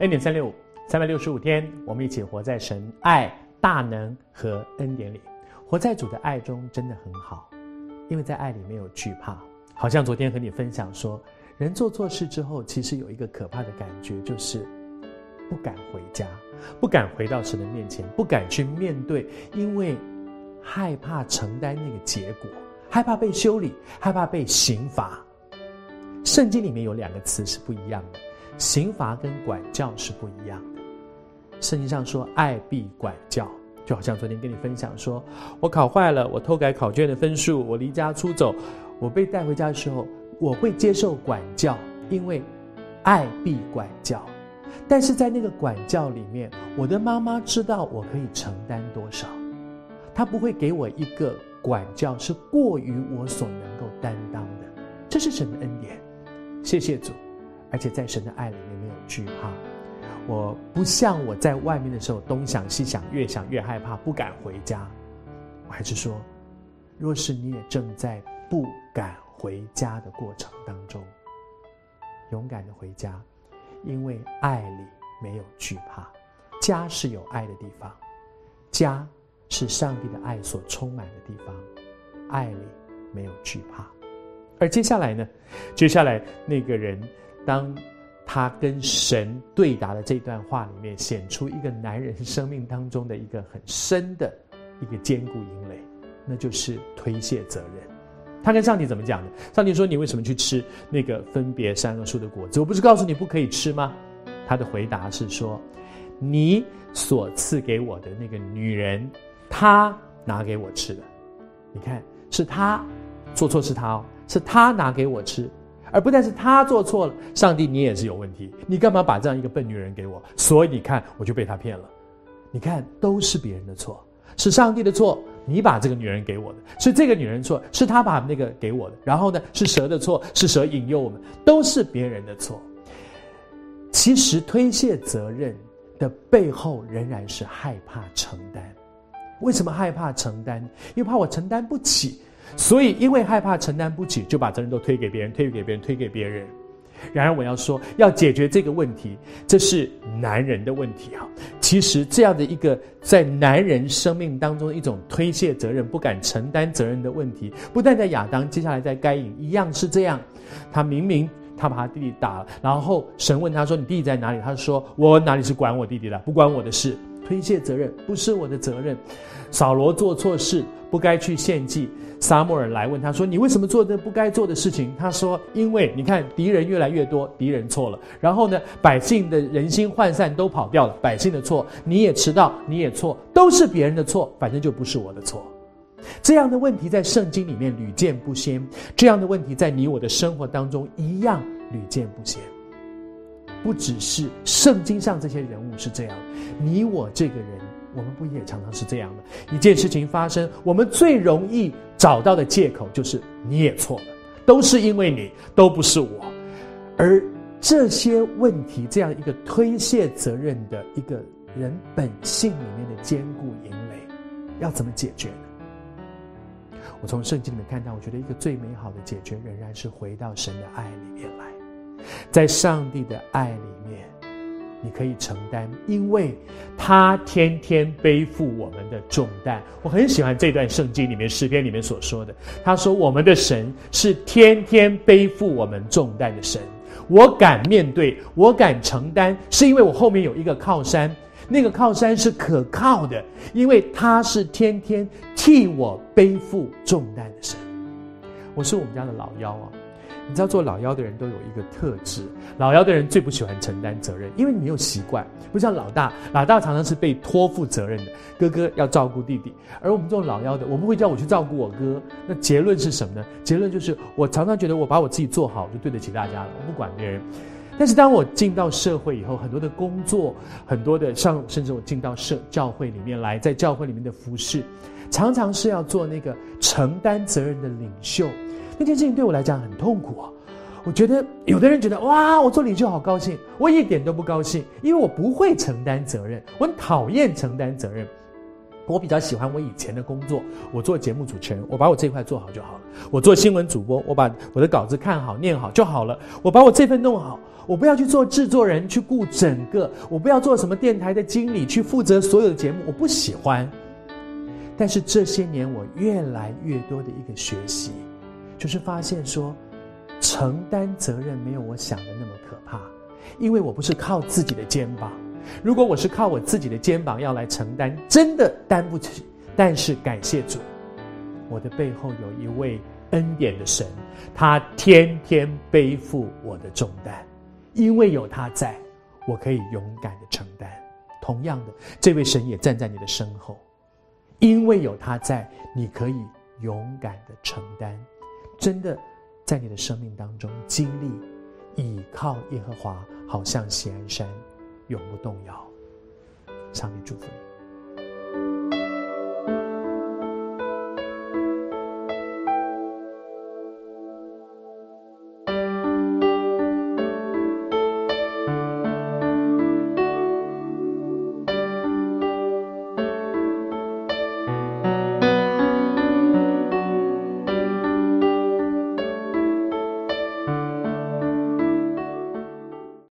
恩典365 365天，我们一起活在神爱、大能和恩典里。活在主的爱中真的很好，因为在爱里没有惧怕。好像昨天和你分享说，人做错事之后，其实有一个可怕的感觉，就是不敢回家，不敢回到神的面前，不敢去面对，因为害怕承担那个结果，害怕被修理，害怕被刑罚。圣经里面有2个词是不一样的，刑罚跟管教是不一样的。圣经上说爱必管教，就好像昨天跟你分享说，我考坏了，我偷改考卷的分数，我离家出走，我被带回家的时候，我会接受管教，因为爱必管教。但是在那个管教里面，我的妈妈知道我可以承担多少，她不会给我一个管教是过于我所能够担当的。这是神的恩典，谢谢主。而且在神的爱里面没有惧怕，我不像我在外面的时候东想西想，越想越害怕，不敢回家。我还是说，若是你也正在不敢回家的过程当中，勇敢的回家，因为爱里没有惧怕。家是有爱的地方，家是上帝的爱所充满的地方，爱里没有惧怕。而接下来那个人当他跟神对答的这段话里面，显出一个男人生命当中的一个很深的一个坚固营垒，那就是推卸责任。他跟上帝怎么讲的？上帝说，你为什么去吃那个分别善恶树的果子？我不是告诉你不可以吃吗？他的回答是说，你所赐给我的那个女人，她拿给我吃的。你看，是她做错，是她是她拿给我吃，而不但是她做错了，上帝你也是有问题，你干嘛把这样一个笨女人给我？所以你看，我就被她骗了。你看，都是别人的错，是上帝的错，你把这个女人给我的，是这个女人错，是她把那个给我的，然后呢，是蛇的错，是蛇引诱我们，都是别人的错。其实推卸责任的背后仍然是害怕承担。为什么害怕承担？因为怕我承担不起，所以因为害怕承担不起，就把责任都推给别人，推给别人，推给别人。然而我要说，要解决这个问题，这是男人的问题啊。其实这样的一个在男人生命当中一种推卸责任、不敢承担责任的问题，不但在亚当，接下来在该隐一样是这样。他明明他把他弟弟打了，然后神问他说，你弟弟在哪里？他说，我哪里是管我弟弟的，不关我的事。推卸责任，不是我的责任。扫罗做错事，不该去献祭，撒母耳来问他说，你为什么做这不该做的事情？他说，因为你看敌人越来越多，敌人错了，然后呢，百姓的人心涣散都跑掉了，百姓的错，你也迟到，你也错，都是别人的错，反正就不是我的错。这样的问题在圣经里面屡见不鲜，这样的问题在你我的生活当中一样屡见不鲜。不只是圣经上这些人物是这样，你我这个人，我们不也常常是这样的？一件事情发生，我们最容易找到的借口就是你也错了，都是因为你，都不是我。而这些问题，这样一个推卸责任的一个人本性里面的坚固营垒，要怎么解决呢？我从圣经里面看到，我觉得一个最美好的解决仍然是回到神的爱里面来。在上帝的爱里面，你可以承担，因为他天天背负我们的重担。我很喜欢这段圣经里面诗篇里面所说的，他说我们的神是天天背负我们重担的神。我敢面对，我敢承担，是因为我后面有一个靠山，那个靠山是可靠的，因为他是天天替我背负重担的神。我是我们家的老幺啊，你知道做老幺的人都有一个特质，老幺的人最不喜欢承担责任，因为你没有习惯，不像老大，老大常常是被托付责任的，哥哥要照顾弟弟，而我们这种老幺的，我们会叫我去照顾我哥，那结论是什么呢？结论就是我常常觉得我把我自己做好就对得起大家了，我不管别人。但是当我进到社会以后，很多的工作，很多的甚至我进到教会里面来，在教会里面的服事，常常是要做那个承担责任的领袖。那件事情对我来讲很痛苦啊！我觉得有的人觉得哇，我做领袖好高兴，我一点都不高兴，因为我不会承担责任，我很讨厌承担责任。我比较喜欢我以前的工作，我做节目主持人，我把我这块做好就好了；我做新闻主播，我把我的稿子看好念好就好了；我把我这份弄好， 我不要去做制作人，去顾整个，我不要做什么电台的经理，去负责所有的节目，我不喜欢。但是这些年我越来越多的一个学习，就是发现说，承担责任没有我想的那么可怕，因为我不是靠自己的肩膀。如果我是靠我自己的肩膀要来承担，真的担不起。但是感谢主，我的背后有一位恩典的神，他天天背负我的重担，因为有他在，我可以勇敢的承担。同样的，这位神也站在你的身后，因为有他在，你可以勇敢的承担。真的在你的生命当中经历倚靠耶和华，好像锡安山永不动摇。上帝祝福你。